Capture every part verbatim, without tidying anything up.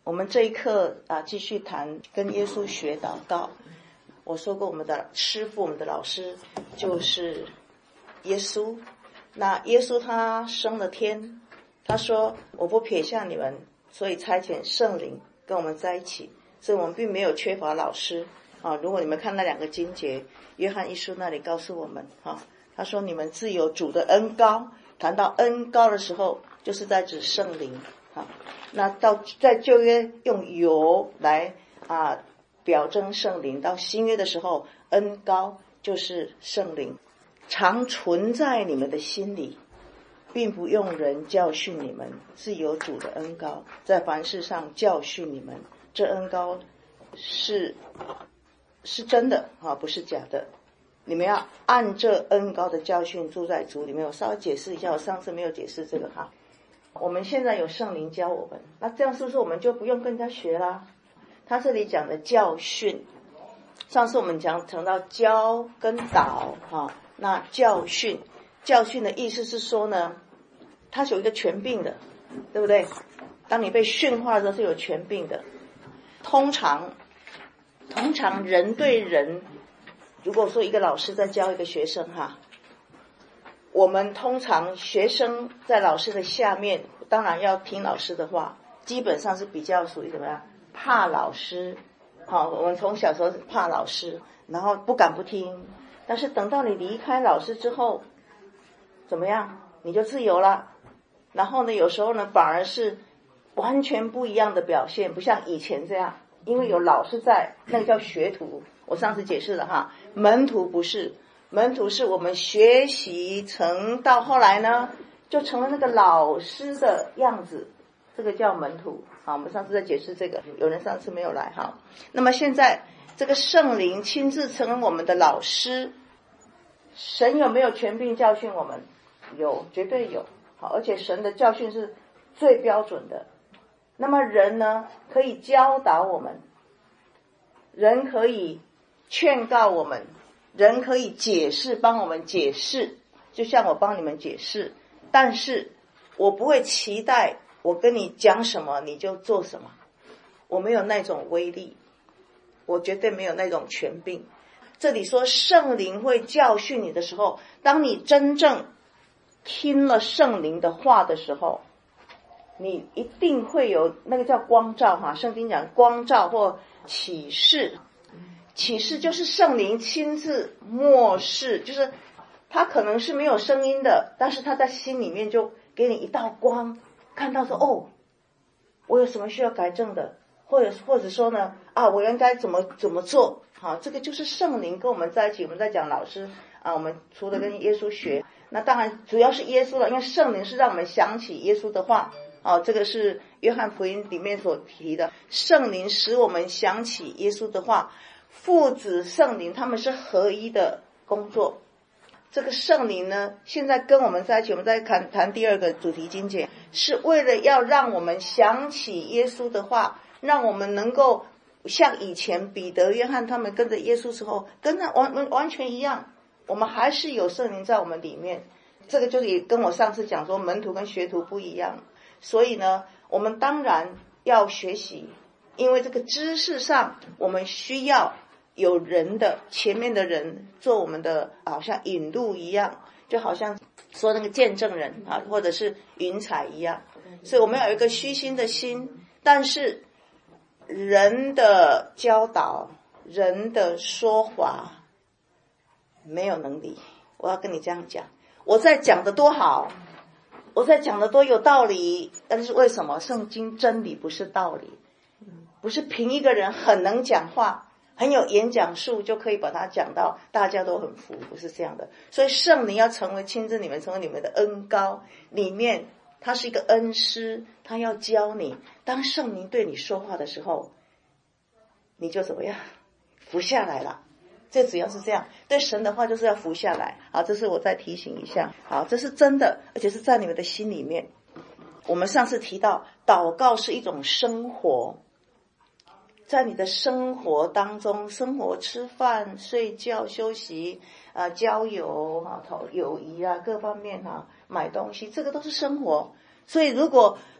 我们这一课啊，继续谈跟耶稣学祷告。我说过，我们的师父，我们的老师就是耶稣。那耶稣他升了天，他说我不撇下你们，所以差遣圣灵跟我们在一起，所以我们并没有缺乏老师啊。如果你们看那两个经节，约翰一书那里告诉我们啊，他说你们自有主的恩膏。谈到恩膏的时候，就是在指圣灵啊。那到在旧约用油来啊表征圣灵，到新约的时候，恩膏就是圣灵，常存在你们的心里，并不用人教训你们，是有主的恩膏在凡事上教训你们。这恩膏是是真的啊，不是假的。你们要按这恩膏的教训住在主里面。我稍微解释一下，我上次没有解释这个哈。我们现在有圣灵教我们，那这样是不是我们就不用跟人家学啦？他这里讲的教训，上次我们讲讲到教跟导哈，那教训，教训的意思是说呢，它是有一个权柄的，对不对？当你被训话的时候是有权柄的。通常，通常人对人，如果说一个老师在教一个学生哈，我们通常学生在老师的下面，当然要听老师的话，基本上是比较属于怎么样？怕老师。好，我们从小时候怕老师，然后不敢不听。但是等到你离开老师之后，怎么样？你就自由了。然后呢，有时候呢，反而是完全不一样的表现，不像以前这样，因为有老师在，那个叫学徒。我上次解释了哈，门徒不是，门徒是我们学习成到后来呢，就成了那个老师的样子，这个叫门徒。好，我们上次在解释这个，有人上次没有来哈。那么现在这个圣灵亲自成为我们的老师，神有没有权柄教训我们？有，绝对有。好，而且神的教训是最标准的。那么人呢，可以教导我们，人可以劝告我们，人可以解释，帮我们解释，就像我帮你们解释。但是我不会期待我跟你讲什么你就做什么，我没有那种威力，我绝对没有那种权柄。这里说圣灵会教训你的时候，当你真正听了圣灵的话的时候，你一定会有那个叫光照哈，圣经讲光照或启示。启示就是圣灵亲自默示，就是他可能是没有声音的，但是他在心里面就给你一道光，看到说哦，我有什么需要改正的，或者或者说呢啊，我应该怎么怎么做。好，这个就是圣灵跟我们在一起。我们在讲老师啊，我们除了跟耶稣学，那当然主要是耶稣了，因为圣灵是让我们想起耶稣的话。哦，这个是约翰福音里面所提的，圣灵使我们想起耶稣的话。父子圣灵他们是合一的工作。这个圣灵呢，现在跟我们在一起，我们在谈谈第二个主题经节，是为了要让我们想起耶稣的话，让我们能够像以前彼得、约翰他们跟着耶稣之后，跟他完完全一样，我们还是有圣灵在我们里面。这个就是也跟我上次讲说门徒跟学徒不一样。所以呢，我们当然要学习，因为这个知识上我们需要有人的前面的人做我们的好像引路一样，就好像说那个见证人啊，或者是云彩一样。所以我们要有一个虚心的心，但是人的教导，人的说法没有能力。我要跟你这样讲，我在讲的多好，我在讲的多有道理，但是为什么圣经真理不是道理？不是凭一个人很能讲话，很有演讲术就可以把它讲到大家都很服，不是这样的。所以圣灵要成为亲自你们，成为你们的恩膏，里面他是一个恩师，他要教你。当圣灵对你说话的时候，你就怎么样？服下来了。这主要是这样，对神的话就是要服下来。好，这是我再提醒一下。好，这是真的，而且是在你们的心里面。我们上次提到，祷告是一种生活，在你的生活当中，生活吃饭、睡觉、休息啊、呃、交友啊、友谊啊各方面啊，买东西，这个都是生活。所以如果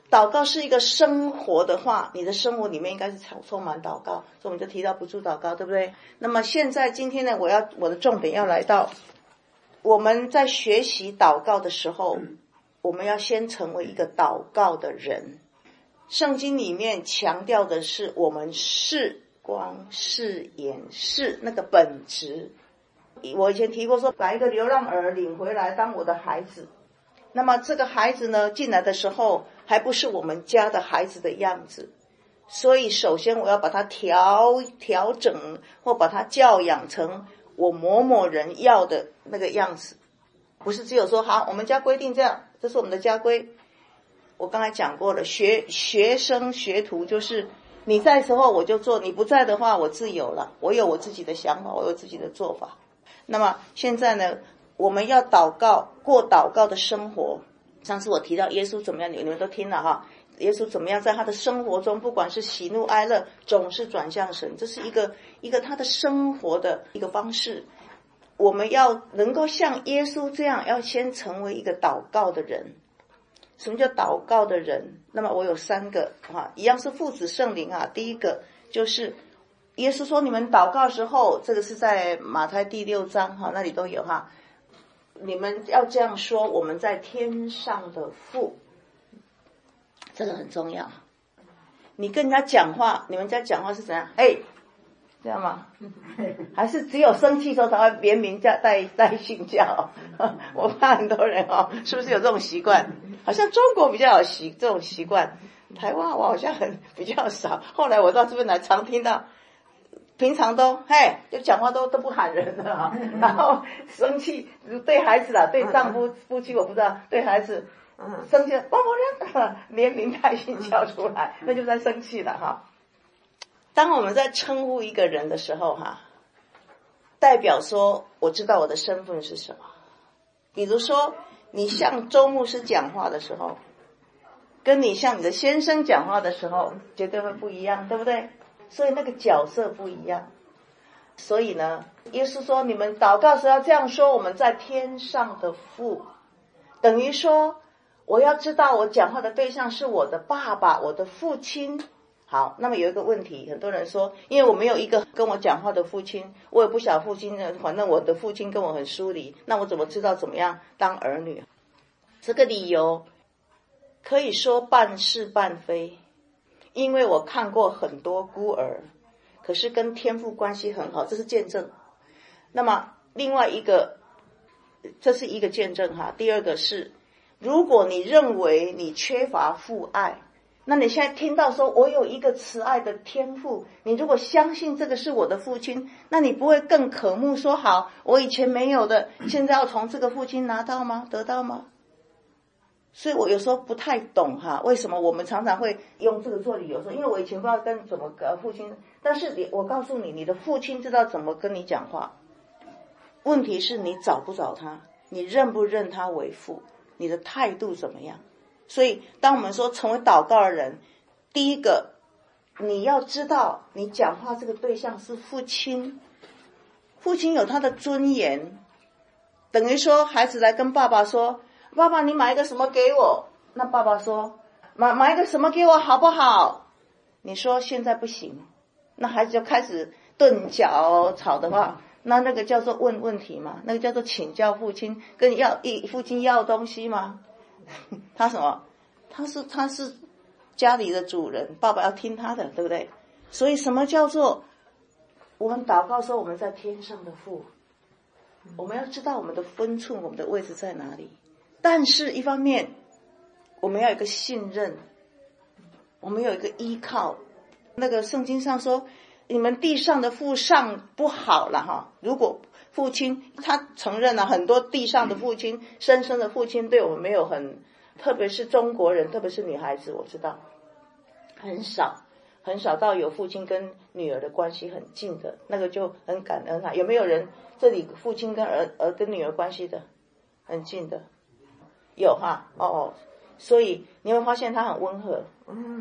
祷告是一个生活的话，你的生活里面应该是充满祷告，所以我们就提到不住祷告，对不对？那么现在今天呢，我要我的重点要来到我们在学习祷告的时候，我们要先成为一个祷告的人。圣经里面强调的是我们是光是眼是那个本质。我以前提过说，把一个流浪儿领回来当我的孩子，那么这个孩子呢进来的时候还不是我们家的孩子的样子，所以首先我要把他调调整或把他教养成我某某人要的那个样子，不是只有说好我们家规定这样，这是我们的家规。我刚才讲过了，学学生学徒就是你在的时候我就做，你不在的话我自由了，我有我自己的想法，我有自己的做法。那么现在呢，我们要祷告，过祷告的生活。上次我提到耶稣怎么样，你们都听了哈，耶稣怎么样在他的生活中，不管是喜怒哀乐，总是转向神，这是一个一个他的生活的一个方式。我们要能够像耶稣这样，要先成为一个祷告的人。什么叫祷告的人？那么我有三个啊，一样是父子圣灵啊。第一个就是耶稣说，你们祷告的时候，这个是在马太第六章哈，那里都有哈。你们要这样说，我们在天上的父，这个很重要。你跟人家讲话，你们家讲话是怎样？哎，这样吗？还是只有生气的时候才会连名叫带带姓叫？我怕很多人哦，是不是有这种习惯？好像中国比较有习这种习惯，台湾我好像很比较少。后来我到这边来，常听到，平常都嘿就讲话都都不喊人的啊，然后生气对孩子啦，对丈夫夫妻我不知道，对孩子生气，帮我连连名带姓叫出来，那就在生气了哈。当我们在称呼一个人的时候哈，代表说我知道我的身份是什么。比如说你向周牧师讲话的时候，跟你向你的先生讲话的时候绝对会不一样，对不对？所以那个角色不一样。所以呢，耶稣说你们祷告时要这样说，我们在天上的父，等于说我要知道我讲话的对象是我的爸爸，我的父亲。好，那么有一个问题，很多人说因为我没有一个跟我讲话的父亲，我也不晓得父亲，反正我的父亲跟我很疏离，那我怎么知道怎么样当儿女？这个理由可以说半是半非，因为我看过很多孤儿，可是跟天父关系很好，这是见证。那么另外一个，这是一个见证哈。第二个是，如果你认为你缺乏父爱，那你现在听到说我有一个慈爱的天父，你如果相信这个是我的父亲，那你不会更渴慕说好，我以前没有的，现在要从这个父亲拿到吗？得到吗？所以我有时候不太懂哈，为什么我们常常会用这个做理由说，因为我以前不知道跟怎么跟父亲，但是你我告诉你，你的父亲知道怎么跟你讲话，问题是你找不找他，你认不认他为父，你的态度怎么样？所以当我们说成为祷告的人，第一个你要知道你讲话这个对象是父亲，父亲有他的尊严，等于说孩子来跟爸爸说，爸爸你买一个什么给我，那爸爸说买买一个什么给我好不好？你说现在不行，那孩子就开始顿脚吵的话，那那个叫做问问题吗？那个叫做请教父亲，跟要一父亲要东西吗？他什么？他是他是家里的主人，爸爸要听他的，对不对？所以什么叫做我们祷告说我们在天上的父，我们要知道我们的分寸，我们的位置在哪里。但是一方面我们要有一个信任，我们有一个依靠。那个圣经上说你们地上的父上不好了哈，如果父亲他承认了很多地上的父亲深深的父亲对我们没有很，特别是中国人，特别是女孩子，我知道很少很少到有父亲跟女儿的关系很近的，那个就很感恩啊。有没有人这里父亲跟儿儿跟女儿关系的很近的？有哈，哦，所以你会发现他很温和。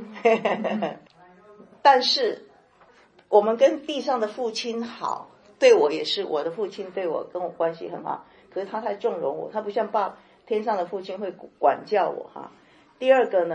但是我们跟地上的父亲好，对我也是，我的父亲对我跟我关系很好，可是他太纵容我，他不像爸天上的父亲会管教我哈。第二个呢，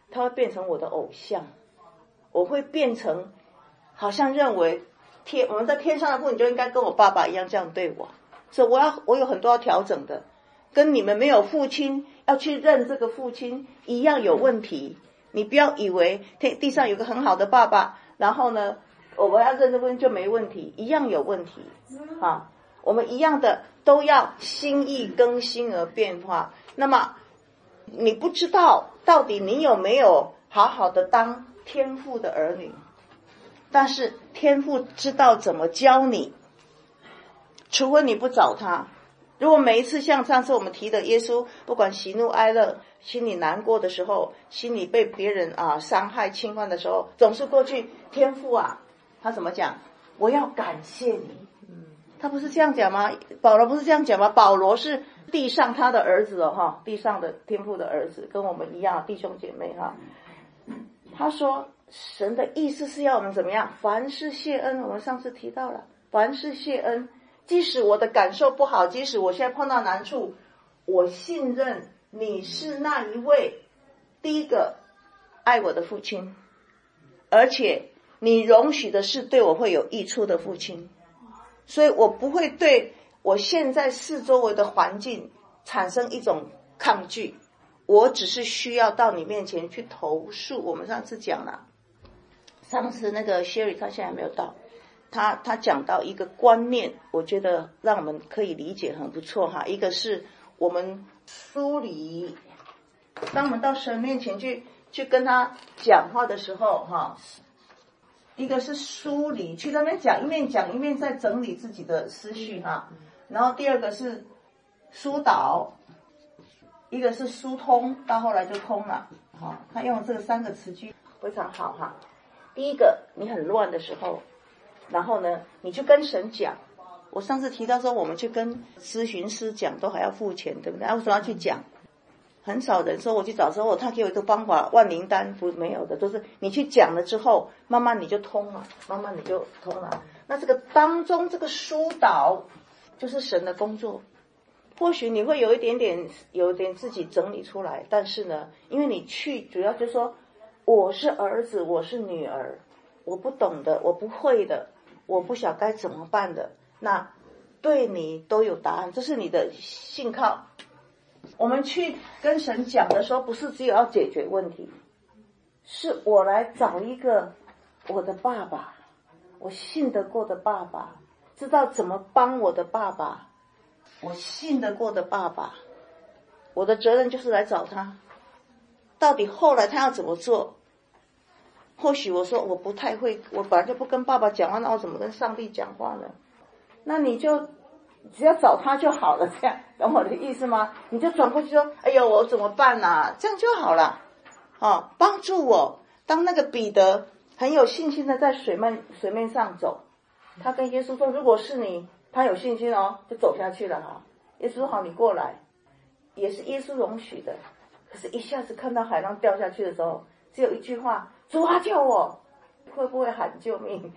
他会变成我的偶像，我会变成好像认为天我们在天上的父，你就应该跟我爸爸一样这样对我，所以我要我有很多要调整的，跟你们没有父亲要去认这个父亲一样有问题。你不要以为天地上有个很好的爸爸，然后呢我们要认这个就没问题，一样有问题啊。我们一样的都要心意更新而变化。那么你不知道到底你有没有好好的当天父的儿女，但是天父知道怎么教你，除非你不找他。如果每一次像上次我们提的耶稣，不管喜怒哀乐，心里难过的时候，心里被别人啊伤害侵犯的时候，总是过去天父啊，他怎么讲？我要感谢你。他不是这样讲吗？保罗不是这样讲吗？保罗是地上他的儿子哦，哈，地上的天父的儿子，跟我们一样，弟兄姐妹哈。他说神的意思是要我们怎么样？凡事谢恩，我们上次提到了，凡事谢恩。即使我的感受不好，即使我现在碰到难处，我信任你是那一位第一个爱我的父亲，而且你容许的是对我会有益处的父亲，所以我不会对我现在四周围的环境产生一种抗拒，我只是需要到你面前去投诉。我们上次讲了，上次那个 Sherry 他现在还没有到，他他讲到一个观念，我觉得让我们可以理解很不错哈。一个是我们梳理，当我们到神面前去去跟他讲话的时候哈，一个是梳理，去那边讲，一面讲一面在整理自己的思绪哈。然后第二个是疏导，一个是疏通，到后来就通了哈。他用这三个词句非常好哈。第一个，你很乱的时候，然后呢，你就跟神讲。我上次提到说，我们去跟咨询师讲都还要付钱，对不对？为什么要去讲？很少人说我去找时候，他给我一个方法万灵丹，不没有的，都是你去讲了之后，慢慢你就通了，慢慢你就通了。那这个当中这个疏导，就是神的工作。或许你会有一点点，有一点自己整理出来，但是呢，因为你去主要就是说，我是儿子，我是女儿，我不懂的，我不会的，我不晓该怎么办的，那对你都有答案，这是你的信靠。我们去跟神讲的时候，不是只有要解决问题，是我来找一个我的爸爸，我信得过的爸爸，知道怎么帮我的爸爸，我信得过的爸爸，我的责任就是来找他。到底后来他要怎么做？或许我说我不太会，我本来就不跟爸爸讲话，那我怎么跟上帝讲话呢？那你就只要找他就好了，这样懂我的意思吗？你就转过去说，哎呦我怎么办啊？这样就好了。哦，帮助我。当那个彼得很有信心的在水面水面上走，他跟耶稣说，如果是你，他有信心哦，就走下去了哈。耶稣说好，你过来，也是耶稣容许的。可是一下子看到海浪掉下去的时候，只有一句话，主啊救我，会不会喊救命？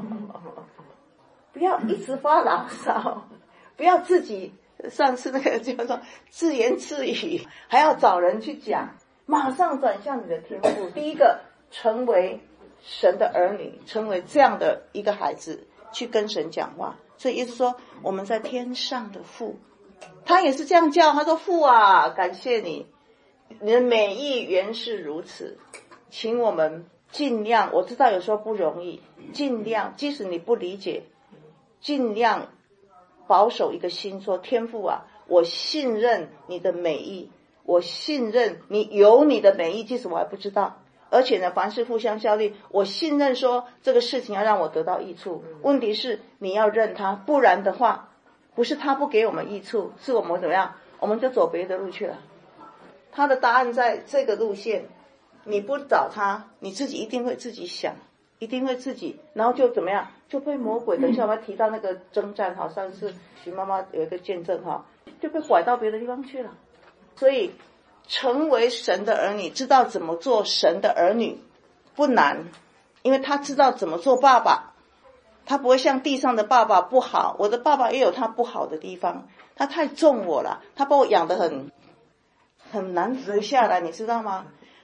不要一直发牢骚，不要自己上次那个叫做自言自语，还要找人去讲，马上转向你的天父。第一个，成为神的儿女，成为这样的一个孩子，去跟神讲话。所以意思说，我们在天上的父，他也是这样叫，他说父啊，感谢你，你的美意原是如此，请我们尽量，我知道有时候不容易，尽量，即使你不理解，尽量保守一个心，说天父啊，我信任你的美意，我信任你有你的美意，即使我还不知道，而且呢，凡事互相效力，我信任说这个事情要让我得到益处。问题是你要认他，不然的话，不是他不给我们益处，是我们怎么样，我们就走别的路去了。他的答案在这个路线，你不找他，你自己一定会自己想，一定会自己，然后就怎么样，就被魔鬼。等一下我们提到那个征战哈，上次徐妈妈有一个见证哈，就被拐到别的地方去了。所以成为神的儿女，知道怎么做神的儿女不难，因为他知道怎么做爸爸，他不会像地上的爸爸不好。我的爸爸也有他不好的地方，他太重我了，他把我养得很很难服下来，你知道吗？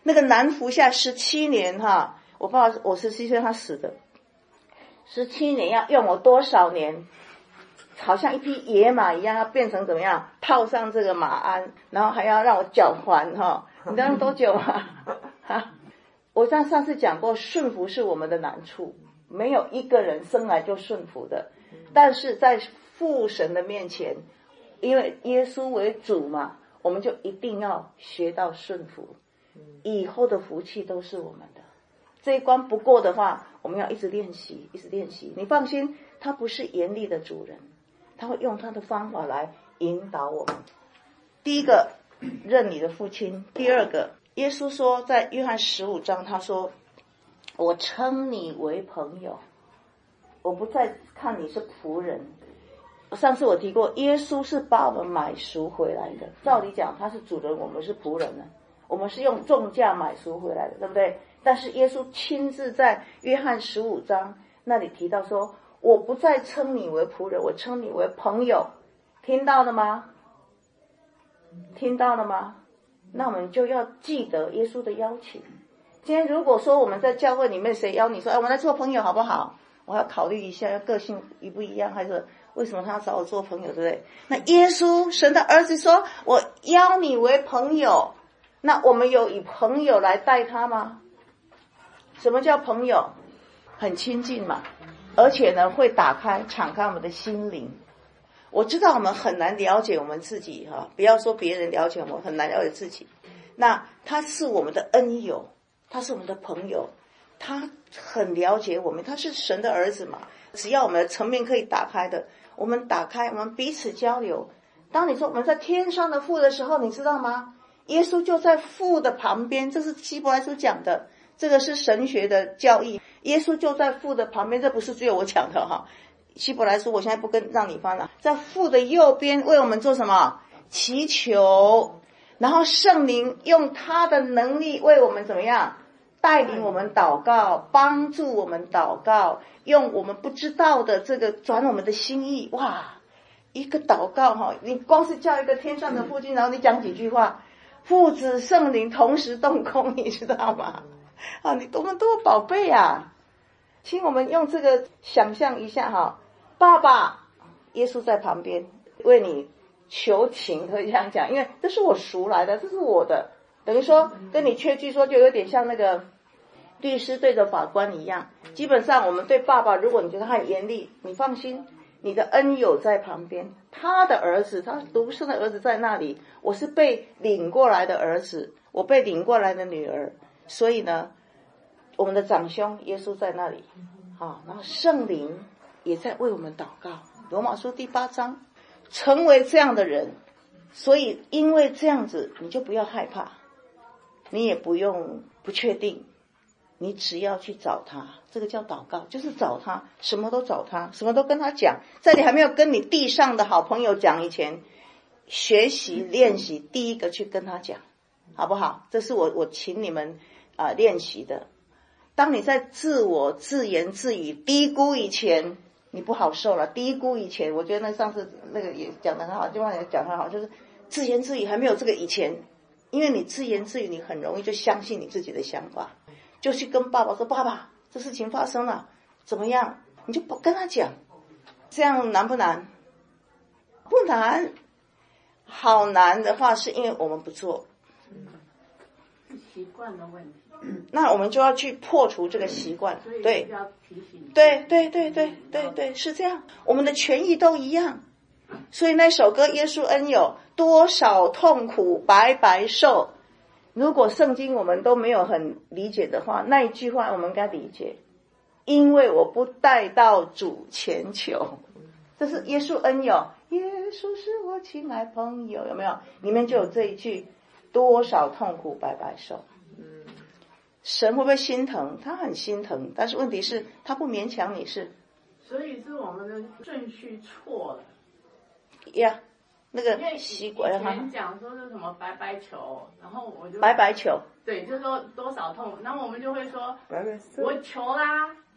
那个男服下十七年哈，我爸爸我十七岁他死的，十七年要用我多少年？好像一匹野马一样，要变成怎么样？套上这个马鞍，然后还要让我脚环哈，你知道多久吗？哈，我上上次讲过，顺服是我们的难处，没有一个人生来就顺服的，但是在父神的面前，因为耶稣为主嘛，我们就一定要学到顺服，以后的福气都是我们的。这一关不过的话，我们要一直练习，一直练习。你放心，他不是严厉的主人，他会用他的方法来引导我们。第一个，认你的父亲；第二个，耶稣说在约翰十五章，他说：“我称你为朋友，我不再看你是仆人。”上次我提过，耶稣是把我们买赎回来的。照理讲，他是主人，我们是仆人呢，我们是用重价买赎回来的，对不对？但是耶稣亲自在约翰十五章那里提到说：“我不再称你为仆人，我称你为朋友。”听到了吗？听到了吗？那我们就要记得耶稣的邀请。今天如果说我们在教会里面谁邀你说：“哎，我们来做朋友好不好？”我要考虑一下，个性一不一样，还是为什么他要找我做朋友，对不对？那耶稣神的儿子说：“我邀你为朋友。”那我们有以朋友来待他吗？什么叫朋友？很亲近嘛，而且呢会打开敞开我们的心灵。我知道我们很难了解我们自己哈，不要说别人了解我们，很难了解自己。那他是我们的恩友，他是我们的朋友，他很了解我们，他是神的儿子嘛。只要我们的层面可以打开的，我们打开，我们彼此交流。当你说我们在天上的父的时候，你知道吗？耶稣就在父的旁边，这是希伯来书讲的，这个是神学的教义。耶稣就在父的旁边，这不是只有我讲的哈。希伯来书我现在不跟让你翻了，在父的右边为我们做什么？祈求，然后圣灵用他的能力为我们怎么样？带领我们祷告，帮助我们祷告，用我们不知道的这个转我们的心意。哇，一个祷告哈，你光是叫一个天上的父亲，然后你讲几句话，父子圣灵同时动工，你知道吗？啊，你多么多宝贝啊！请我们用这个想象一下哈，爸爸，耶稣在旁边为你求情，可以这样讲，因为这是我赎来的，这是我的，等于说跟你缺据说，就有点像那个律师对着法官一样。基本上我们对爸爸，如果你觉得他很严厉，你放心，你的恩友在旁边，他的儿子，他独生的儿子在那里，我是被领过来的儿子，我被领过来的女儿，所以呢我们的长兄耶稣在那里啊，然后圣灵也在为我们祷告。罗马书第八章，成为这样的人，所以因为这样子，你就不要害怕，你也不用不确定，你只要去找他，这个叫祷告，就是找他，什么都找他，什么都跟他讲。在你还没有跟你地上的好朋友讲以前，学习练习第一个去跟他讲，好不好？这是我我请你们啊、呃、练习的。当你在自我自言自语低估以前，你不好受了。低估以前，我觉得那上次那个也讲得很好，地方也讲得很好，就是自言自语还没有这个以前，因为你自言自语，你很容易就相信你自己的想法，就去跟爸爸说：“爸爸，这事情发生了，怎么样？”你就不跟他讲，这样难不难？不难。好难的话，是因为我们不做， 是习惯的问题。 那我们就要去破除这个习惯。对， 要提醒。 对对对对对对，是这样。我们的权益都一样，所以那首歌《耶稣恩友》，多少痛苦白白受。如果圣经我们都没有很理解的话，那一句话我们应该理解，因为我不带到主前求。这是耶稣恩友，耶稣是我亲爱朋友，有没有？里面就有这一句，多少痛苦白白受。神会不会心疼？他很心疼，但是问题是他不勉强你，是所以是我们的顺序错了呀。那个因为习惯以前讲说是什么白白球，然后我就白白球， 对，就说多少痛，然后我们就会说白白我求啦，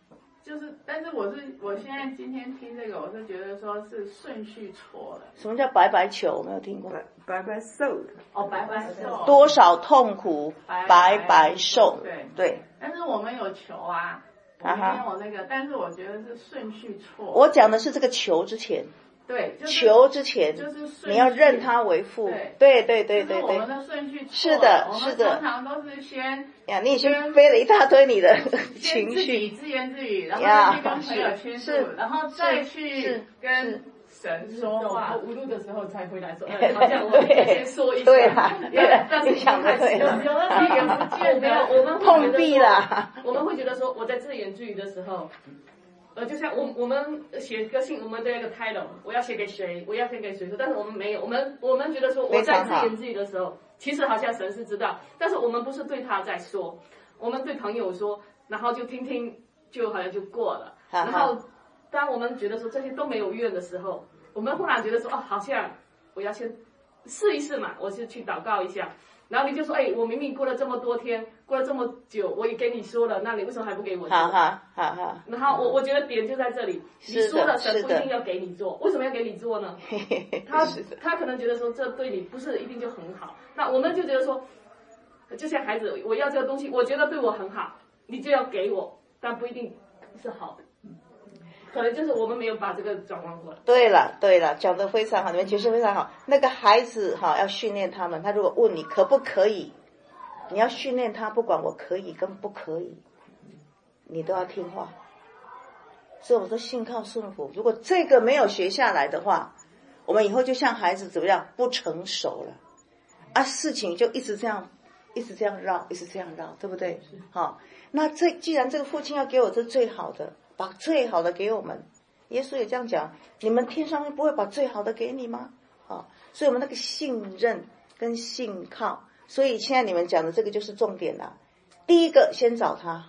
就是，但是我是我现在今天听这个，我是觉得说是顺序错了。 什么叫白白求？没有听过。 白白受哦，白白受。 多少痛苦白白受。 对对。 但是我们有求啊，我们没有那个，但是我觉得是顺序错。 我讲的是这个求之前。 对，就是、 求之前， 就是你要认他为父。对对对对对。 我们的顺序错了。 是的，是的。 我们常常都是先呀，你已经背了一大堆你的情绪， 自己自言自语，然后再去跟朋友倾诉，然后再去跟神说话。 无路的时候才回来说，哎，好像我先说一下。 对啊， 但是想的对。 有的自言不见的，我们碰壁了。 我们会觉得说，我在自言自语的时候。呃，就像我我们写个信，我们的那个 title， 我要写给谁，我要写给谁说，但是我们没有，我们我们觉得说我在自言自语的时候，其实好像神是知道，但是我们不是对他在说，我们对朋友说，然后就听听，就好像就过了。然后当我们觉得说这些都没有用的时候，我们忽然觉得说，哦，好像我要先试一试嘛，我是去祷告一下。然后你就说，哎，我明明过了这么多天，过了这么久，我也跟你说了，那你为什么还不给我做？ 好好好好。 然后我我觉得点就在这里，你说了神不一定要给你做，为什么要给你做呢？他他可能觉得说这对你不是一定就很好，那我们就觉得说，就像孩子，我要这个东西，我觉得对我很好，你就要给我，但不一定是好的。可能就是我们没有把这个转换过来。 对了，对了，讲得非常好，你们解释非常好。那个孩子哈，要训练他们，他如果问你可不可以，你要训练他，不管我可以跟不可以，你都要听话。所以我说信靠顺服，如果这个没有学下来的话，我们以后就像孩子怎么样不成熟了啊，事情就一直这样，一直这样绕，一直这样绕，对不对？好，那这既然这个父亲要给我这最好的。把最好的给我们，耶稣也这样讲，你们天上不会把最好的给你吗？啊，所以我们那个信任跟信靠，所以现在你们讲的这个就是重点了。第一个先找他，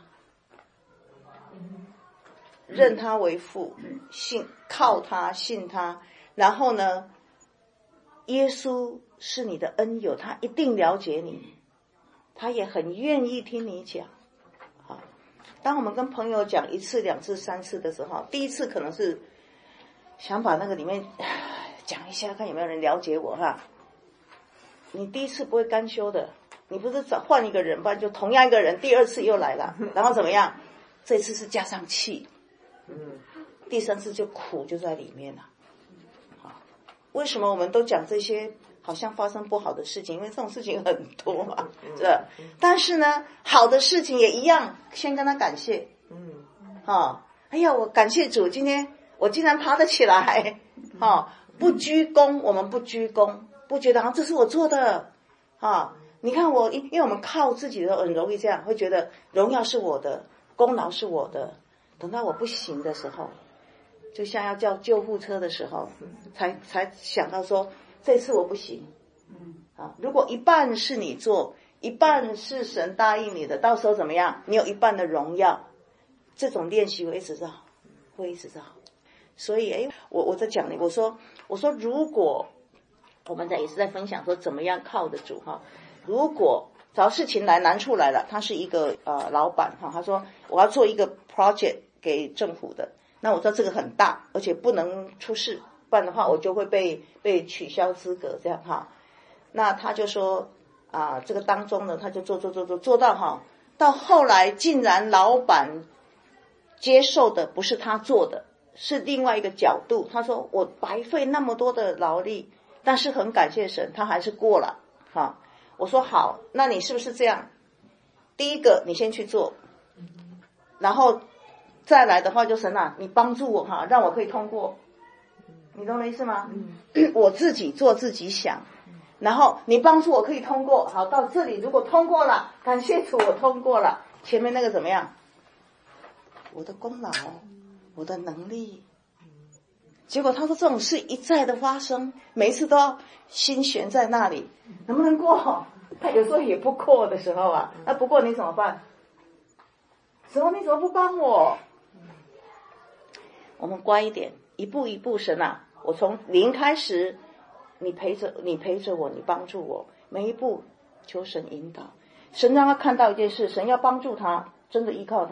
认他为父，信靠他，信他，然后呢，耶稣是你的恩友，他一定了解你，他也很愿意听你讲。当我们跟朋友讲一次、两次、三次的时候，第一次可能是想把那个里面讲一下，看有没有人了解我哈。你第一次不会甘休的，你不是找换一个人，不然就同样一个人，第二次又来了，然后怎么样？这次是加上气，第三次就苦就在里面了。为什么我们都讲这些？好像发生不好的事情，因为这种事情很多嘛，是吧？但是呢，好的事情也一样，先跟他感谢。嗯，哦，哎呀，我感谢主，今天我竟然爬得起来。哦，不居功，我们不居功，不觉得啊，这是我做的。啊、哦，你看我，因因为我们靠自己的很容易这样，会觉得荣耀是我的，功劳是我的。等到我不行的时候，就像要叫救护车的时候，才才想到说。这次我不行，啊，如果一半是你做，一半是神答应你的，到时候怎么样？你有一半的荣耀，这种练习会一直到，会一直到。所以，哎，我我在讲你，我说我说，如果我们在也是在分享说怎么样靠得住哈。如果只要事情来难处来了，他是一个呃老板哈，他说我要做一个 project 给政府的，那我知道这个很大，而且不能出事。不然的话我就会被被取消资格这样哈。那他就说啊，这个当中呢他就做做做做做到哈，到后来竟然老板接受的不是他做的，是另外一个角度。他说我白费那么多的劳力，但是很感谢神他还是过了哈。我说好，那你是不是这样，第一个你先去做，然后再来的话就神啊你帮助我哈，让我可以通过。你懂我的意思吗？嗯、我自己做自己想，然后你帮助我可以通过。好，到这里如果通过了，感谢主我通过了。前面那个怎么样？我的功劳，我的能力。结果他说这种事一再的发生，每一次都要心悬在那里，能不能过？他有时候也不过的时候啊，那不过你怎么办？什么？你怎么不帮我？我们乖一点，一步一步，神啊！我从零开始，你陪着你陪着我，你帮助我，每一步求神引导。神让他看到一件事，神要帮助他，真的依靠他，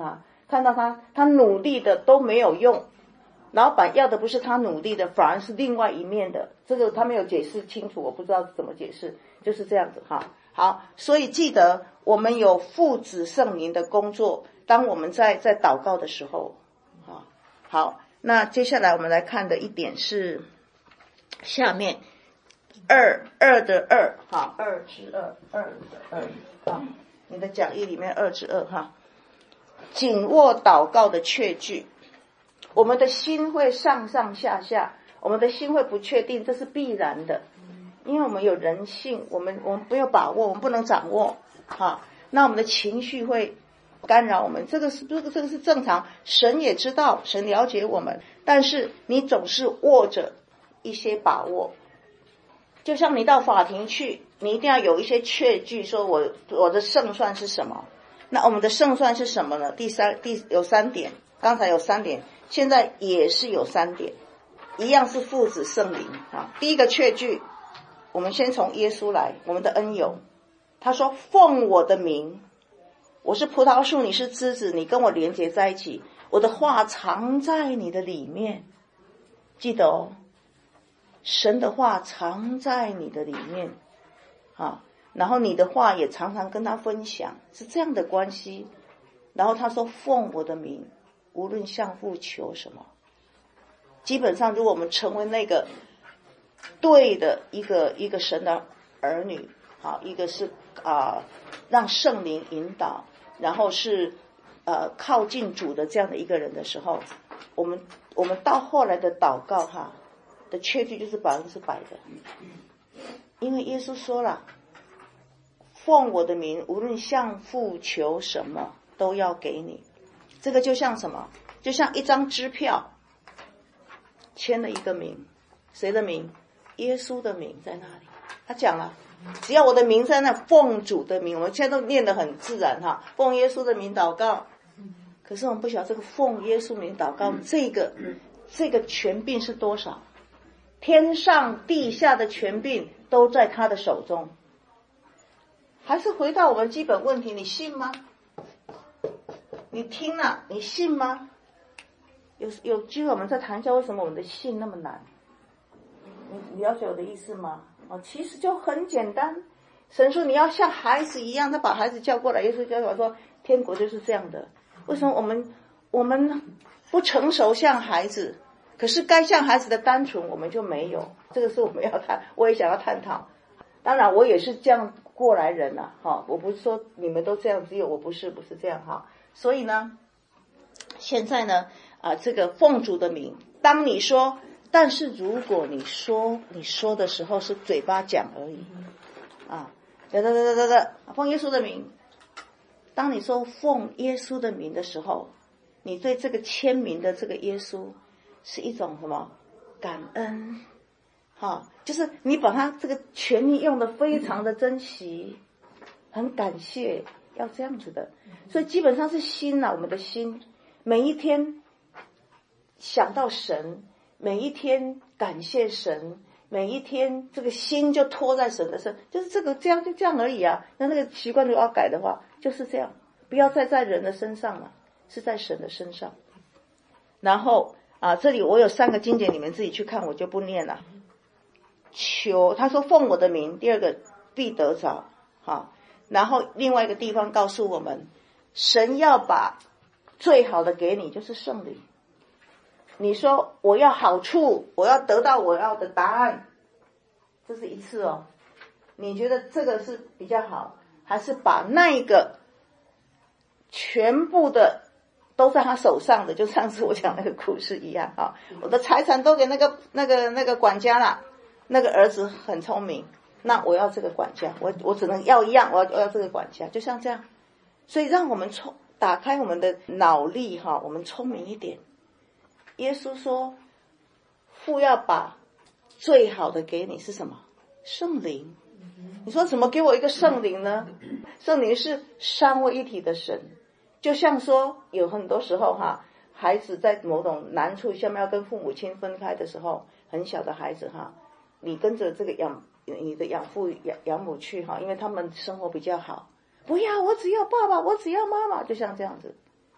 看到他他努力的都没有用，老板要的不是他努力的，反而是另外一面的，这个他没有解释清楚，我不知道怎么解释，就是这样子哈。好，所以记得我们有父子圣灵的工作，当我们在在祷告的时候，好，好，那接下来我们来看的一点是下面二二的二，好，二之二，二的二，好，你的讲义里面二之二哈，紧握祷告的确据。我们的心会上上下下，我们的心会不确定，这是必然的，因为我们有人性，我们我们没有把握，我们不能掌握，哈，那我们的情绪会干扰我们，这个是这个这个是正常，神也知道，神了解我们，但是你总是握着一些把握，就像你到法庭去，你一定要有一些确据，说我我的胜算是什么？那我们的胜算是什么呢？第三第有三点，刚才有三点，现在也是有三点，一样是父子圣灵啊。第一个确据，我们先从耶稣来，我们的恩友，他说奉我的名，我是葡萄树，你是枝子，你跟我连结在一起，我的话藏在你的里面，记得哦，神的话藏在你的里面啊，然后你的话也常常跟他分享，是这样的关系。然后他说奉我的名，无论向父求什么，基本上如果我们成为那个对的一个一个神的儿女，好，一个是啊、呃、让圣灵引导，然后是呃靠近主的这样的一个人的时候，我们我们到后来的祷告哈的确据就是百分之百的，因为耶稣说了，奉我的名，无论向父求什么，都要给你。这个就像什么？就像一张支票，签了一个名，谁的名？耶稣的名在那里。他讲了，只要我的名在那，奉主的名，我们现在都念得很自然哈，奉耶稣的名祷告。可是我们不晓得这个奉耶稣名祷告，这个这个权柄是多少？天上地下的权柄都在他的手中。还是回到我们基本问题，你信吗？你听了，你信吗？有有机会我们再谈一下为什么我们的信那么难。你你了解我的意思吗？哦，其实就很简单。神说你要像孩子一样，他把孩子叫过来，耶稣教我说，天国就是这样的。为什么我们我们不成熟像孩子，可是该像孩子的单纯我们就没有？这个是我们要探，我也想要探讨。当然我也是这样过来人啊，哈，我不是说你们都这样，只有我不是，不是这样哈。所以呢，现在呢，啊、呃，这个奉主的名，当你说，但是如果你说你说的时候是嘴巴讲而已，啊，哒哒哒哒哒，奉耶稣的名。当你说奉耶稣的名的时候，你对这个签名的这个耶稣是一种什么感恩？哈，就是你把他这个权利用得非常的珍惜，很感谢，要这样子的。所以基本上是心啊，我们的心每一天想到神，每一天感谢神，每一天这个心就托在神的身，就是这个这样就这样而已啊。那那个习惯如果要改的话，就是这样，不要再在人的身上了，是在神的身上。然后啊，这里我有三个经典，你们自己去看，我就不念了。求，他说奉我的名，第二个必得着，好，然后另外一个地方告诉我们，神要把最好的给你，就是圣灵。你说我要好处，我要得到我要的答案，这是一次哦。你觉得这个是比较好，还是把那个全部的都在他手上的，就上次我讲那个故事一样啊，我的财产都给那个那个那个管家了。那个儿子很聪明，那我要这个管家，我我只能要一样，我要我要这个管家，就像这样。所以让我们聪打开我们的脑力哈，我们聪明一点。耶稣说，父要把最好的给你是什么？圣灵。你说怎么给我一个圣灵呢？圣灵是三位一体的神，就像说有很多时候哈，孩子在某种难处下面要跟父母亲分开的时候，很小的孩子哈。你跟着这个养你的养父养养母去哈，因为他们生活比较好。不要，我只要爸爸，我只要妈妈，就像这样子。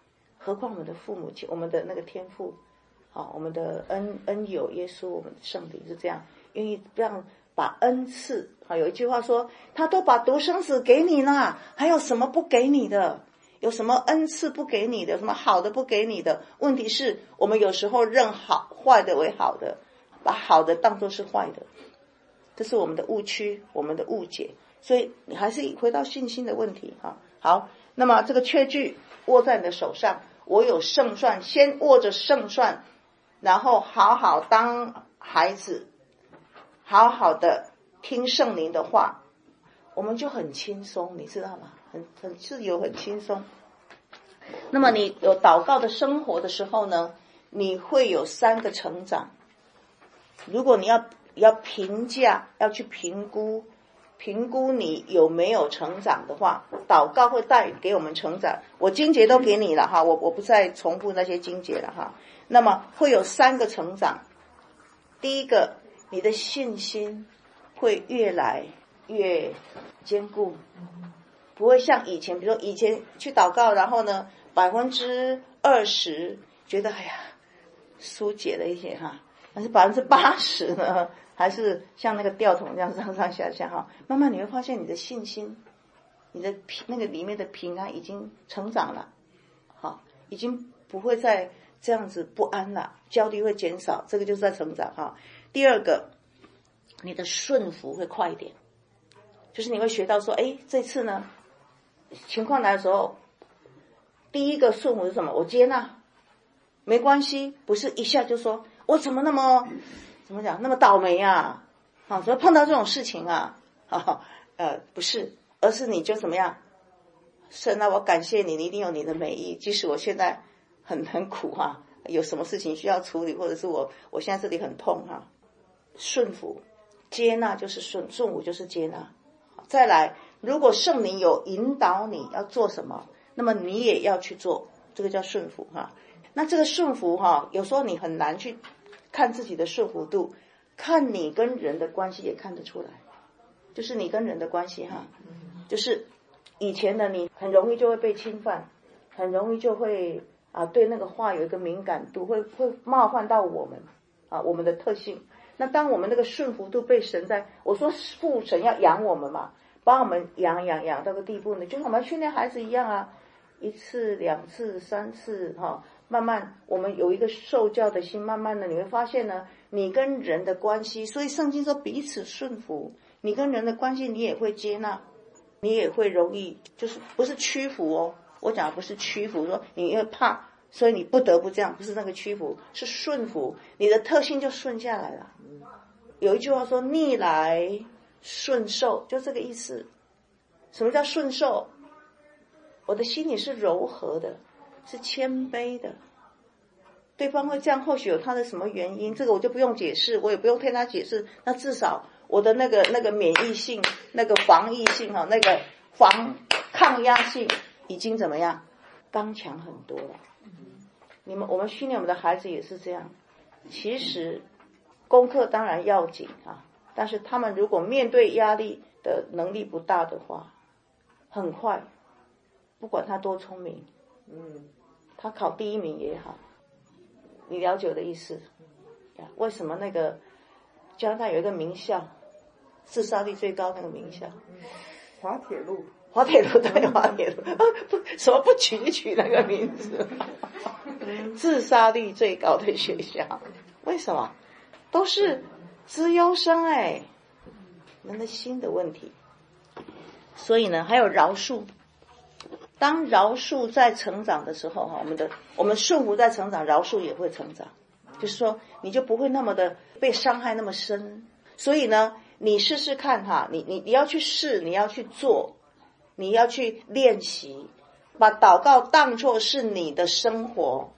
何况我们的父母亲，我们的那个天父，好，我们的恩恩友耶稣，我们的圣灵是这样，愿意让把恩赐，好，有一句话说，他都把独生子给你了，还有什么不给你的？有什么恩赐不给你的？有什么好的不给你的？问题是我们有时候认好坏的为好的，把好的当作是坏的，这是我们的误区，我们的误解。所以你还是回到信心的问题哈。好，那么这个确据握在你的手上，我有胜算，先握着胜算，然后好好当孩子，好好的听圣灵的话，我们就很轻松，你知道吗？很很自由，很轻松。那么你有祷告的生活的时候呢，你会有三个成长。如果你要要评价，要去评估评估你有没有成长的话，祷告会带给我们成长。我经节都给你了哈，我我不再重复那些经节了哈。那么会有三个成长。第一个，你的信心会越来越坚固，不会像以前，比如说以前去祷告，然后呢百分之二十觉得哎呀疏解了一些哈，但是百分之八十呢，还是像那个吊桶这样上上下下哈。慢慢你会发现你的信心，你的那个里面的平安已经成长了，好，已经不会再这样子不安了，焦虑会减少，这个就是在成长哈。第二个，你的顺服会快一点，就是你会学到说，哎，这次呢情况来的时候，第一个顺服是什么？我接纳，没关系，不是一下就说我怎么那么怎么讲那么倒霉啊，啊，怎么碰到这种事情啊？啊呃，不是，而是你就怎么样？神啊，我感谢你，你一定有你的美意，即使我现在很很苦哈、啊，有什么事情需要处理，或者是我我现在这里很痛哈、啊，顺服，接纳就是顺，顺服就是接纳。再来，如果圣灵有引导你要做什么，那么你也要去做，这个叫顺服哈。那这个顺服哈，有时候你很难去看自己的顺服度，看你跟人的关系也看得出来，就是你跟人的关系哈，就是以前的你很容易就会被侵犯，很容易就会啊对那个话有一个敏感度，会会冒犯到我们啊我们的特性。那当我们那个顺服度被神在，我说父神要养我们嘛，把我们养养养到个地步呢，就像我们训练孩子一样啊，一次两次三次哈、哦，慢慢我们有一个受教的心，慢慢的你会发现呢，你跟人的关系，所以圣经说彼此顺服，你跟人的关系你也会接纳，你也会容易，就是不是屈服哦，我讲的不是屈服，说你因为怕所以你不得不这样，不是那个屈服，是顺服，你的特性就顺下来了。有一句话说逆来顺受，就这个意思。什么叫顺受？我的心里是柔和的，是谦卑的。对方会这样，或许有他的什么原因，这个我就不用解释，我也不用替他解释。那至少我的那个那个免疫性、那个防疫性哈、那个防抗压性已经怎么样？刚强很多了。你们我们训练我们的孩子也是这样。其实功课当然要紧啊，但是他们如果面对压力的能力不大的话，很快，不管他多聪明，嗯，他考第一名也好，你了解我的意思？为什么那个加拿大有一个名校，自杀率最高那个名校， 滑铁卢， 滑铁卢对滑铁卢，不什么不取一取那个名字，自杀率最高的学校，为什么？都是资优生哎，人的心的问题。所以呢，还有饶恕。当饶恕在成长的时候哈，我们的我们顺服在成长，饶恕也会成长。就是说，你就不会那么的被伤害那么深。所以呢，你试试看哈，你你你要去试，你要去做，你要去练习，把祷告当作是你的生活，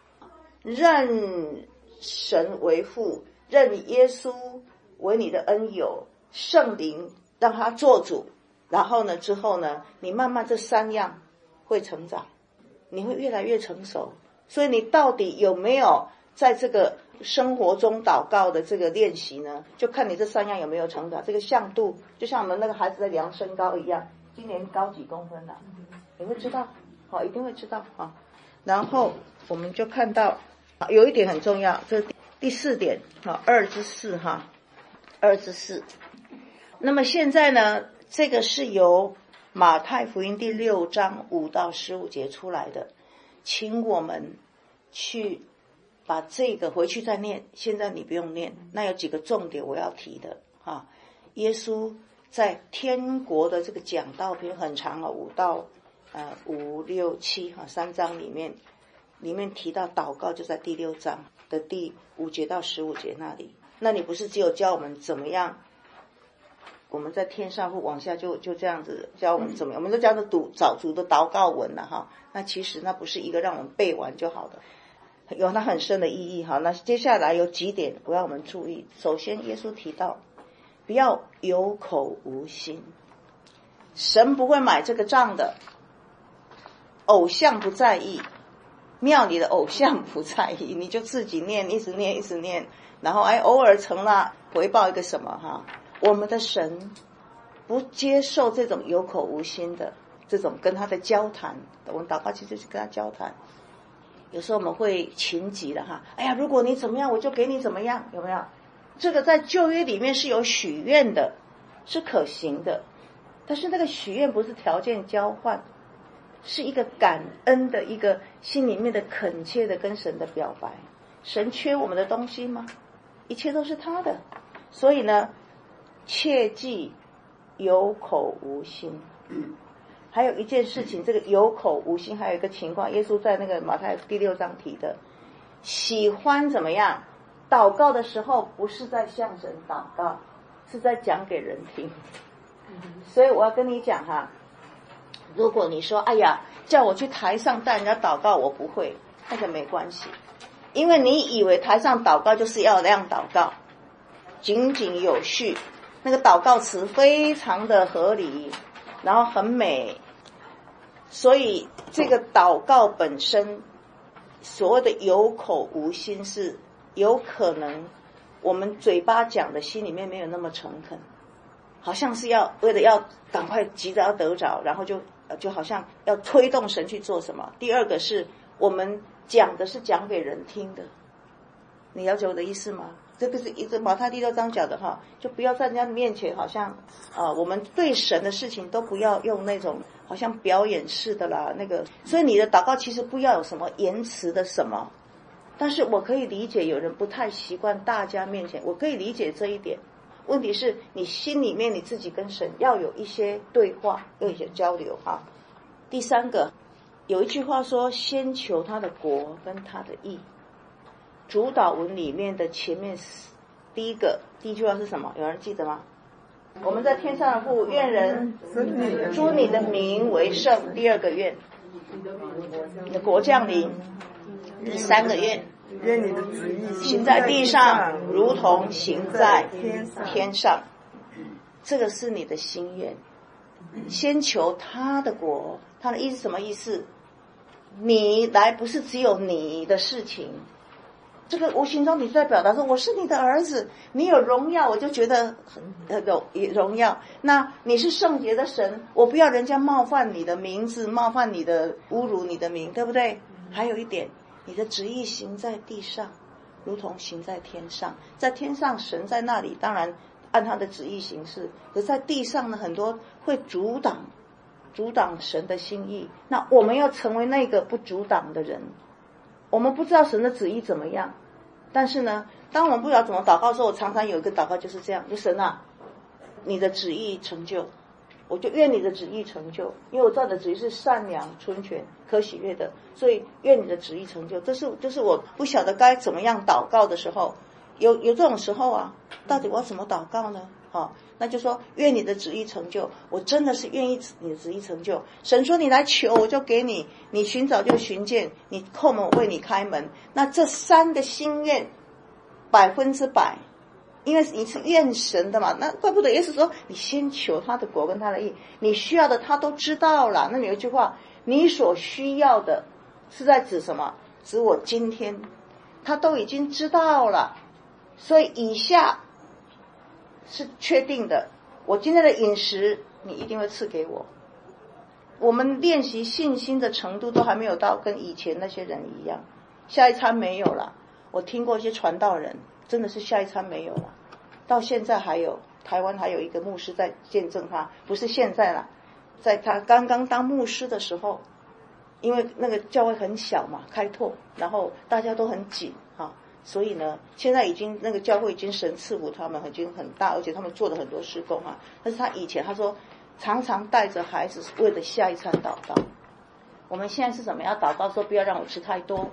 认神为父。认耶稣为你的恩友，圣灵让他做主，然后呢之后呢，你慢慢这三样会成长，你会越来越成熟。所以你到底有没有在这个生活中祷告的这个练习呢？就看你这三样有没有成长。这个向度就像我们那个孩子在量身高一样，今年高几公分了、啊，你会知道，好、哦，一定会知道啊。 然后我们就看到有一点很重要，这是第四点，二之四哈，二之四。那么现在呢，这个是由马太福音第六章五到十五节出来的，请我们去把这个回去再念，现在你不用念。那有几个重点我要提的哈。耶稣在天国的这个讲道篇很长啊，五到呃五六七哈三章里面，里面提到祷告就在第六章的第五节到十五节那里。那你不是只有教我们怎么样？我们在天上或往下就就这样子教我们怎么样？我们都叫做读早读的祷告文了哈。那其实那不是一个让我们背完就好的。有它很深的意义哈。那接下来有几点我要我们注意。首先耶稣提到不要有口无心，神不会买这个账的，偶像不在意，庙里的偶像不在意，你就自己念一直念一直念，然后哎偶尔成了回报一个什么哈。我们的神不接受这种有口无心的这种跟他的交谈，我们祷告其实是跟他交谈。有时候我们会情急了哈，哎呀，如果你怎么样，我就给你怎么样，有没有？这个在旧约里面是有许愿的，是可行的，但是那个许愿不是条件交换，是一个感恩的一个心里面的恳切的跟神的表白。神缺我们的东西吗？一切都是他的。所以呢，切记有口无心。还有一件事情，这个有口无心还有一个情况，耶稣在那个马太第六章提的，喜欢怎么样祷告的时候，不是在向神祷告，是在讲给人听。所以我要跟你讲哈，如果你说哎呀叫我去台上带人家祷告，我不会，那个没关系，因为你以为台上祷告就是要那样祷告，井井有序，那个祷告词非常的合理，然后很美。所以这个祷告本身所谓的有口无心，是有可能我们嘴巴讲的心里面没有那么诚恳，好像是要为了要赶快急着要得着，然后就就好像要推动神去做什么。第二个是我们讲的是讲给人听的，你了解我的意思吗？这个是一直马太第六章讲的哈，就不要在人家面前好像啊、呃，我们对神的事情都不要用那种好像表演式的啦，那个，所以你的祷告其实不要有什么言辞的什么。但是我可以理解有人不太习惯大家面前，我可以理解这一点。问题是你心里面你自己跟神要有一些对话，有一些交流哈。第三个，有一句话说，先求他的国跟他的义。主导文里面的前面第一个第一句话是什么？有人记得吗？我们在天上的父，愿人尊你的名为圣。第二个愿，你的国降临。第三个愿， 愿你的旨意行在地上，如同行在天上。这个是你的心愿。先求他的国，他的意思什么意思？你来不是只有你的事情。这个无形中你在表达说，我是你的儿子，你有荣耀，我就觉得很有荣耀。那你是圣洁的神，我不要人家冒犯你的名字，冒犯你的，侮辱你的名，对不对？还有一点，你的旨意行在地上，如同行在天上。在天上神在那里，当然按他的旨意行事，可在地上呢，很多会阻挡阻挡神的心意。那我们要成为那个不阻挡的人。我们不知道神的旨意怎么样，但是呢，当我们不知道怎么祷告的时候，我常常有一个祷告就是这样，就神啊，你的旨意成就，我就愿你的旨意成就，因为我知道的旨意是善良、纯全、可喜悦的，所以愿你的旨意成就。这是这是我不晓得该怎么样祷告的时候，有有这种时候啊，到底我要怎么祷告呢？哦，那就说愿你的旨意成就，我真的是愿意你的旨意成就。神说你来求我就给你，你寻找就寻见，你叩门我为你开门。那这三个心愿百分之百，因为你是愿神的嘛，那怪不得耶稣说你先求他的国跟他的义，你需要的他都知道了。那有一句话，你所需要的是在指什么？指我今天他都已经知道了。所以以下是确定的，我今天的饮食你一定会赐给我， 我们练习信心的程度都还没有到跟以前那些人一样。下一餐没有了，我听过一些传道人真的是下一餐没有了，到现在还有台湾还有一个牧师在见证他，不是现在啦，在他刚刚当牧师的时候，因为那个教会很小嘛，开拓，然后大家都很紧啊，所以呢现在已经那个教会已经神赐福他们已经很大，而且他们做了很多事工啊。但是他以前他说常常带着孩子为了下一餐祷告。我们现在是怎么样祷告说不要让我吃太多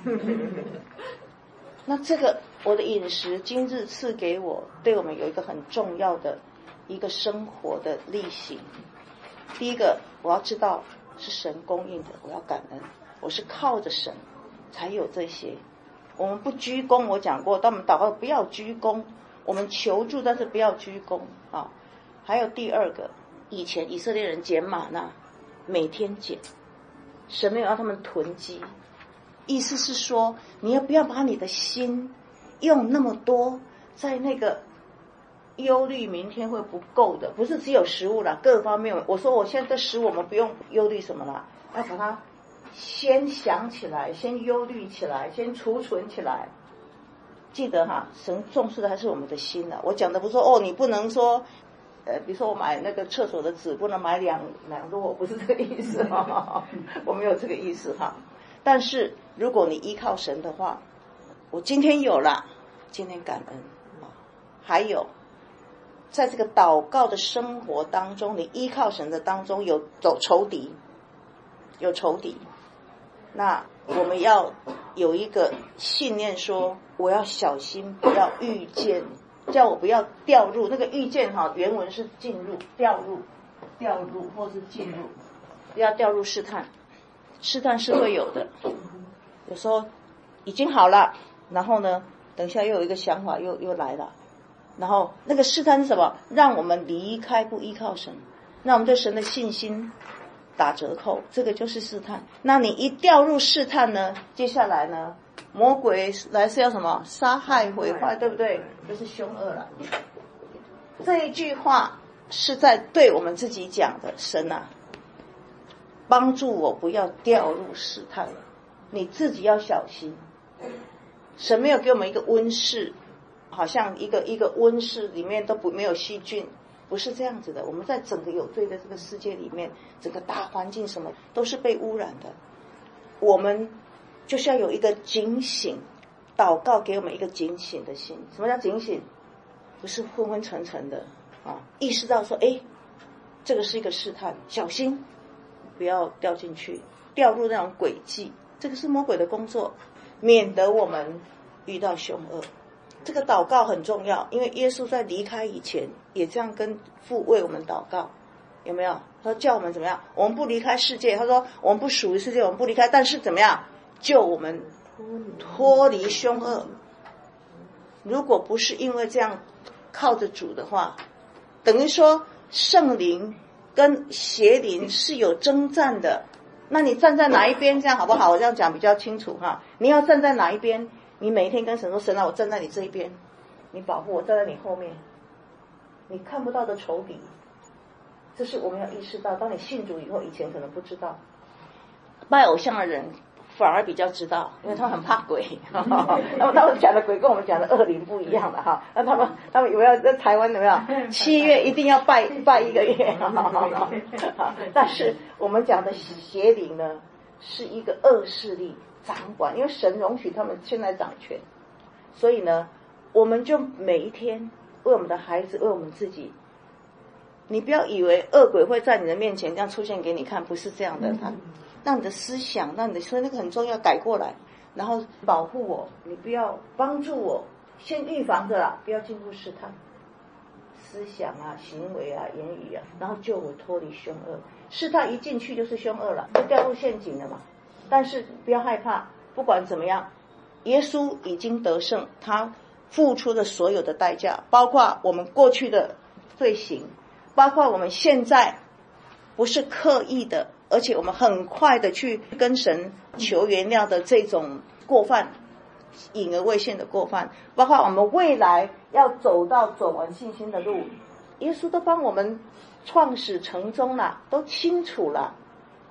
那这个我的饮食今日赐给我，对我们有一个很重要的一个生活的例行。第一个，我要知道是神供应的，我要感恩，我是靠着神才有这些。我们不居功，我讲过，当我们祷告不要居功，我们求助但是不要居功啊。还有第二个，以前以色列人捡玛纳，每天捡，神没有让他们囤积，意思是说你要不要把你的心用那么多在那个忧虑明天会不够的，不是只有食物啦，各方面。我说我现在的食物我们不用忧虑什么啦，要把它先想起来，先忧虑起来，先储存起来。记得哈，神重视的还是我们的心啦。我讲的不是说哦，你不能说呃，比如说我买那个厕所的纸不能买两两摞，不是这个意思哈，我没有这个意思哈。但是如果你依靠神的话，我今天有了，今天感恩啊。还有在这个祷告的生活当中，你依靠神的当中有走仇敌，有仇敌，那我们要有一个信念说，我要小心不要遇见，叫我不要掉入那个遇见哈，原文是进入、掉入、掉入或是进入，不要掉入试探。试探是会有的，有时候已经好了，然后呢，等一下又有一个想法又又来了，然后那个试探是什么？让我们离开不依靠神，那我们对神的信心打折扣，这个就是试探。那你一掉入试探呢，接下来呢，魔鬼来是要什么？杀害毁坏，对不对？就是凶恶了。这一句话是在对我们自己讲的，神啊，帮助我不要掉入试探，你自己要小心。神没有给我们一个温室，好像一个一个温室里面都不没有细菌，不是这样子的。我们在整个有罪的这个世界里面，整个大环境什么都是被污染的，我们就是要有一个警醒，祷告给我们一个警醒的心。什么叫警醒？不是昏昏沉沉的啊，意识到说，哎，这个是一个试探，小心不要掉进去，掉入那种诡计，这个是魔鬼的工作，免得我们遇到凶恶。这个祷告很重要，因为耶稣在离开以前也这样跟父为我们祷告，有没有？他说叫我们怎么样？我们不离开世界，他说我们不属于世界，我们不离开，但是怎么样？救我们脱离凶恶。如果不是因为这样靠着主的话，等于说圣灵跟邪灵是有征战的。那你站在哪一边，这样好不好？我这样讲比较清楚哈。你要站在哪一边？你每一天跟神说，神啊，我站在你这一边，你保护我，站在你后面，你看不到的仇敌，这是我们要意识到。当你信主以后，以前可能不知道，拜偶像的人反而比较知道，因为他们很怕鬼那么他们讲的鬼跟我们讲的恶灵不一样的哈。那他们他们有没有在台湾有没有七月一定要拜拜一个月但是我们讲的邪灵呢，是一个恶势力掌管，因为神容许他们现在掌权，所以呢，我们就每一天为我们的孩子，为我们自己。你不要以为恶鬼会在你的面前这样出现给你看，不是这样的。他让你的思想，让你的所以那个很重要，改过来，然后保护我，你不要帮助我，先预防着啦，不要进入试探，思想啊、行为啊、言语啊，然后救我脱离凶恶。试探一进去就是凶恶了，就掉入陷阱了嘛。但是不要害怕，不管怎么样，耶稣已经得胜，他付出了所有的代价，包括我们过去的罪行，包括我们现在不是刻意的，而且我们很快的去跟神求原谅的这种过犯，隐而未现的过犯，包括我们未来要走到走完信心的路，耶稣都帮我们创始成终了，都清楚了。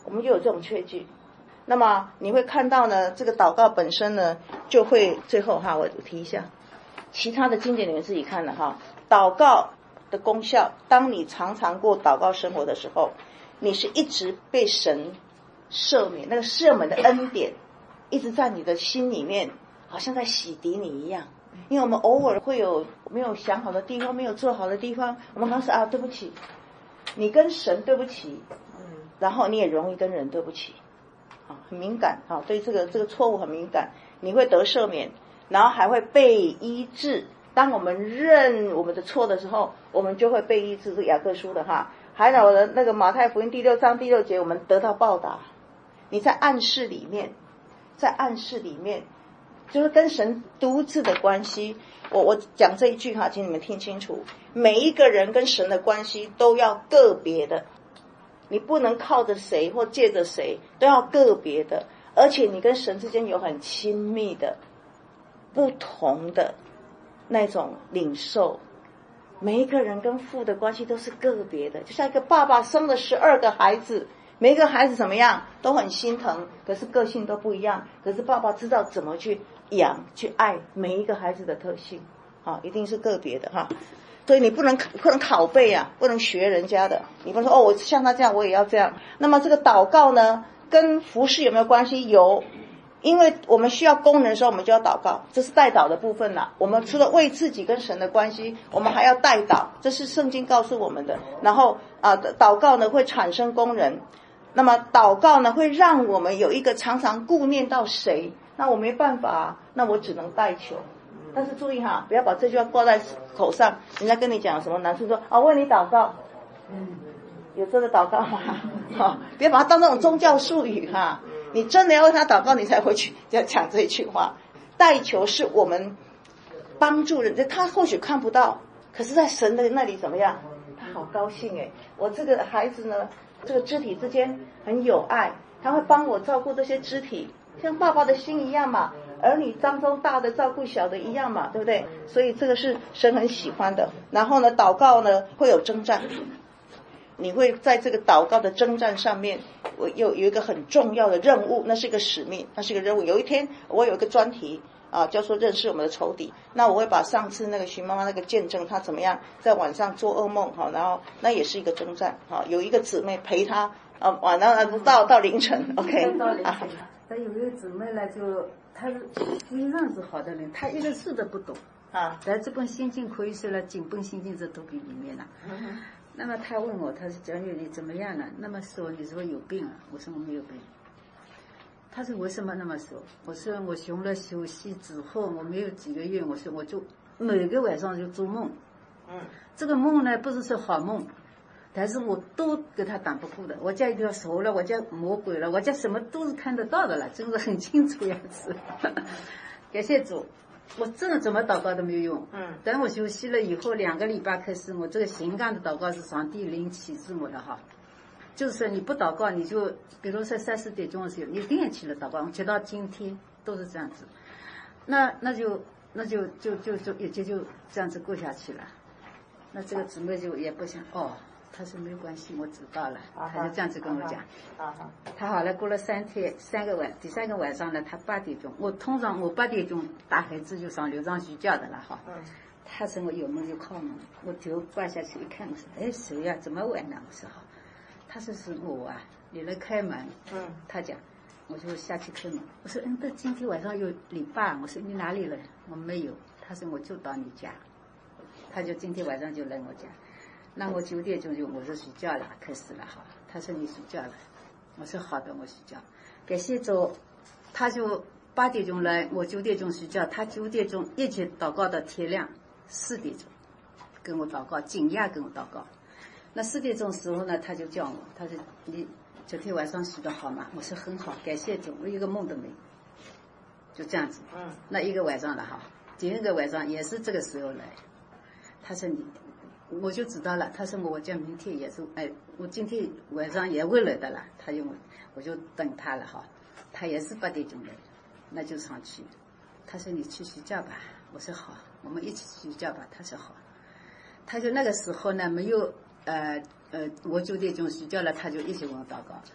我们就有这种确据。那么你会看到呢，这个祷告本身呢，就会最后哈，我提一下，其他的经典你们自己看了哈。祷告的功效，当你常常过祷告生活的时候，你是一直被神赦免，那个赦免的恩典一直在你的心里面，好像在洗涤你一样。因为我们偶尔会有没有想好的地方，没有做好的地方，我们当时啊对不起，你跟神对不起，然后你也容易跟人对不起，啊，很敏感啊，对这个这个错误很敏感，你会得赦免，然后还会被医治。当我们认我们的错的时候，我们就会被医治。这雅各书的哈，还有的那个马太福音第六章第六节，我们得到报答。你在暗示里面，在暗示里面，就是跟神独自的关系。我我讲这一句哈，请你们听清楚，每一个人跟神的关系都要个别的，你不能靠着谁或借着谁，都要个别的，而且你跟神之间有很亲密的不同的那种领受。每一个人跟父的关系都是个别的，就像一个爸爸生了十二个孩子，每一个孩子怎么样都很心疼，可是个性都不一样，可是爸爸知道怎么去养去爱每一个孩子的特性，啊，一定是个别的哈。所以你不能不能拷贝啊，不能学人家的，你不能说哦，我像他这样我也要这样。那么这个祷告呢跟服事有没有关系？有，因为我们需要功能的时候我们就要祷告，这是代祷的部分啦。我们除了为自己跟神的关系，我们还要代祷，这是圣经告诉我们的。然后啊、呃，祷告呢会产生功能，那么祷告呢会让我们有一个常常顾念到谁，那我没办法、啊、那我只能代求。但是注意哈，不要把这句话挂在口上，人家跟你讲什么难处说啊，为你祷告，嗯，有真的祷告吗？好，别把它当那种宗教术语哈。你真的要为他祷告，你才会去要讲这一句话。代求是我们帮助人，他或许看不到，可是在神的那里怎么样？他好高兴诶，我这个孩子呢，这个肢体之间很有爱，他会帮我照顾这些肢体，像爸爸的心一样嘛，儿女当中大的照顾小的一样嘛，对不对？所以这个是神很喜欢的。然后呢，祷告呢会有征战，你会在这个祷告的征战上面，我有有一个很重要的任务，那是一个使命，那是一个任务。有一天我有一个专题啊，叫做认识我们的仇敌。那我会把上次那个徐妈妈那个见证，她怎么样在晚上做噩梦哈，然后那也是一个征战哈，有一个姊妹陪她啊，晚上到到凌晨 ，OK 到凌晨啊。 但有一个姊妹呢，就她是心脏是好的人，她一个字都不懂啊。 在这本心经可以说了，紧绷心经这都比里面了。嗯，那么他问我，他说蒋女你怎么样了？那么说你说有病啊？我说我没有病。他说为什么那么说？我说我学了休息之后，我没有几个月，我说我就每个晚上就做梦。嗯，这个梦呢不是说好梦，但是我都给他挡不住的。我家一条蛇了，我家魔鬼了，我家什么都是看得到的了，真是很清楚样子。感谢主。我真的怎么祷告都没有用。嗯，等我休息了以后，两个礼拜开始，我这个行干的祷告是上帝灵启示我的哈，就是说你不祷告，你就比如说三四点钟的时候，你一定要起来祷告，直到今天都是这样子。那那就那就就就就也就就这样子过下去了。那这个姊妹就也不想哦。他说没有关系，我知道了。他就这样子跟我讲。他好了，过了三天，三个晚，第三个晚上呢，他八点钟，我通常我八点钟打孩子就上刘庄睡觉的了哈。他说我有梦就靠梦，我头挂下去一看，我说哎谁呀、啊？怎么晚了？我说好。他说是我啊，你来开门。嗯。他讲，我就下去开门。我说嗯，这今天晚上有礼拜，我说你哪里了？我没有。他说我就到你家。他就今天晚上就来我家。那我九点钟就我说睡觉了，开始了哈。他说你睡觉了，我说好的，我睡觉。感谢主，他就八点钟来，我九点钟睡觉，他九点钟一直祷告到天亮，四点钟跟我祷告，紧压跟我祷告。那四点钟时候呢，他就叫我，他说你昨天晚上睡得好吗？我说很好，感谢主，我一个梦都没有。就这样子，嗯，那一个晚上了哈，第二个晚上也是这个时候来，他说你。我就知道了，他说我叫明天也是，哎，我今天晚上也会来的了，他就我就等他了哈，他也是八点钟来，那就上去。他说你去睡觉吧，我说好，我们一起睡觉吧，他说好。他就那个时候呢没有呃呃，我九点钟睡觉了，他就一直跟我祷告。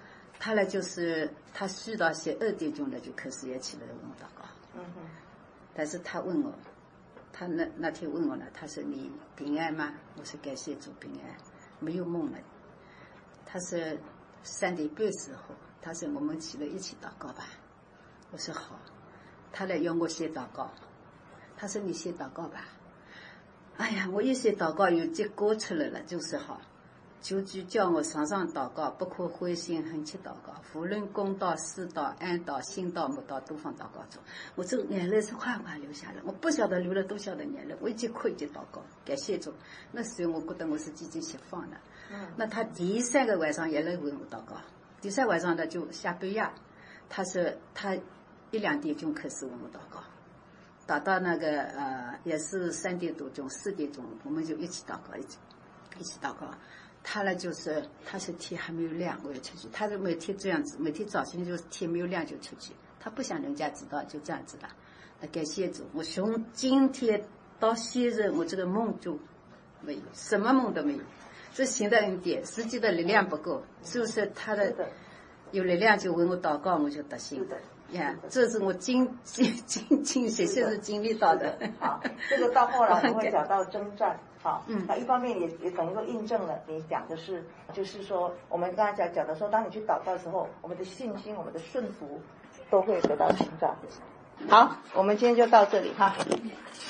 他呢就是他睡到十二点钟了就开始也起来问我祷告。 嗯哼。 但是他问我，他那那天问我了，他说你平安吗？我说感谢主平安，没有梦了。他说三点半时候，他说我们起来一起祷告吧。我说好。他来要我先祷告，他说你先祷告吧。哎呀，我一先祷告有结果出来了，就是好。求主叫我常常祷告，不可灰心，恒切祷告，无论公道、私道、暗道、心道、魔道，都放祷告中。我这个眼泪是哗哗流下来，我不晓得流了多少的眼泪，我一直哭一直祷告，感谢主。那时候我觉得我是积极释放的。嗯。那他第三个晚上也来为我祷告，第三晚上呢就下半夜，他说他一两点钟开始为我祷告，祷到那个呃也是三点多钟、四点钟，我们就一起祷告，一起一起祷告。他呢就是他说天还没有亮我要出去，他是每天这样子，每天早晨就是天没有亮就出去，他不想人家知道，就这样子了。那感谢主，我从今天到现在我这个梦就没有，什么梦都没有。这行的恩典，实际的力量不够，是不是？他的有力量就为我祷告，我就得信。呀，这是我经经经经学习是经历到的。 好，这个到后来我们会讲到征战。好，嗯，那一方面也也等于说印证了你讲的是，就是说我们刚才讲讲的说，当你去祷告的时候，我们的信心、我们的顺服都会得到成长。好，我们今天就到这里哈。